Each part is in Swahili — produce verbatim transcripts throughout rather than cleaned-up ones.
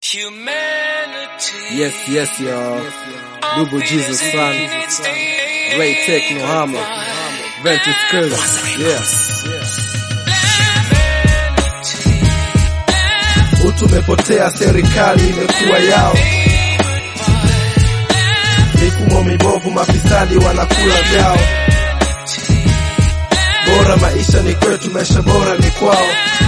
Humanity. Yes, yes, y'all. Dubu Jesus son. Ray Techno Hammer. Ventus Curse. Yes. Utu mepotea, serikali imekuwa yao. Mifumo mibovu, mafisadi wanakula vyao. Bora maisha ni kwetu, maisha bora ni kwao.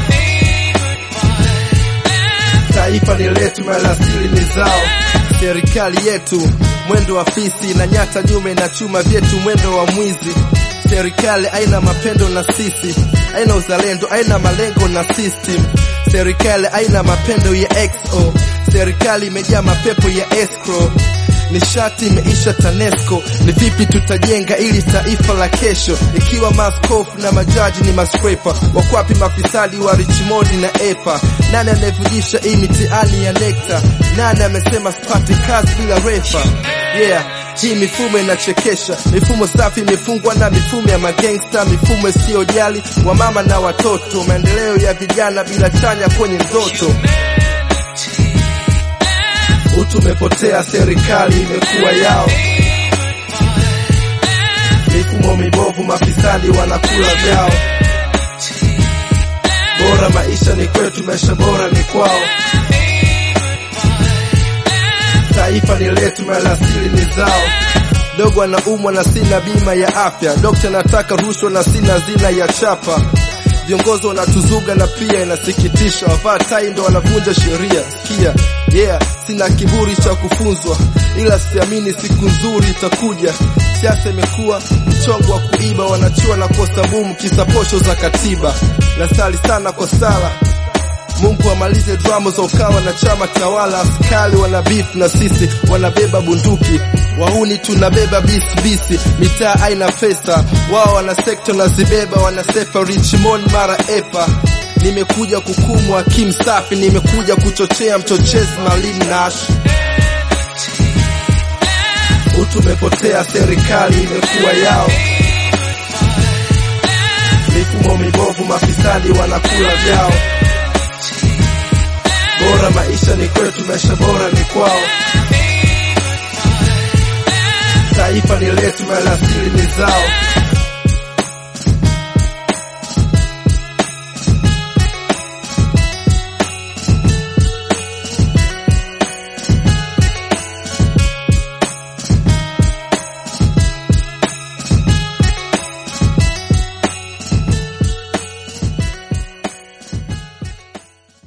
Taifa ni letu, malasili ni zao. Serikali yetu mwendo wa fisi, na nyata nyume na chuma vyetu mwendo wa mwizi. Serikali haina mapendo na sisi, haina uzalendo, haina malengo na system. Serikali haina mapendo ya X O, serikali imejaa mapepo ya escrow. Nishati imeisha TANESCO, ni vipi tutajenga ili taifa la kesho? Ikiwa maskofu na majaji ni mascraper, wakwapi mafisadi wa Richmond na Epa? Nani anevujisha hii mitihani ya nekta? Nani amesema sipati kazi bila refa? Yeah, hii mifumo inachekesha. Mifumo safi imefungwa na mifumo ya magangsta, mifumo isiyojali wa mama na watoto, maendeleo ya vijana bila chanya kwenye ndoto. Utu mepotea, serikali imekuwa yao. Mifumo mibovu, mafisadi wanakula vyao. Bora maisha ni kwetu, maisha bora ni kwao. Taifa ni letu, malasili ni zao. Dogo anaumwa na sina bima ya afya, dokta nataka rushwa na sina zina ya chapa. Viongozi wanatuzuga na pia inasikitisha, wavaa tai ndo wanavunja sheria. Sikia, yeah, sina kiburi cha kufunzwa, ila siamini siku nzuri itakuja. Siasa imekuwa mchongo wa kuiba, wanachua na kosa bumu kisa posho za katiba. Nasali sana kwa sala, Mungu amalize drama za ukawa na chama tawala. Askari wana beef na sisi, wanabeba bunduki. Wahuni tunabeba bisi bisi, mitaa haina pesa. Wao wana sekta na zibeba, wanasefa Richmond mara Epa. Nimekuja kukumwa Kim Safi, nimekuja kuchochea mchochezi Malin Nash. Utu mepotea, serikali imekuwa yao. Mifumo mibovu, mafisadi wanakula vyao. Bora maisha ni kwetu, maisha bora ni kwao. Taifa ni letu, malasili ni zao.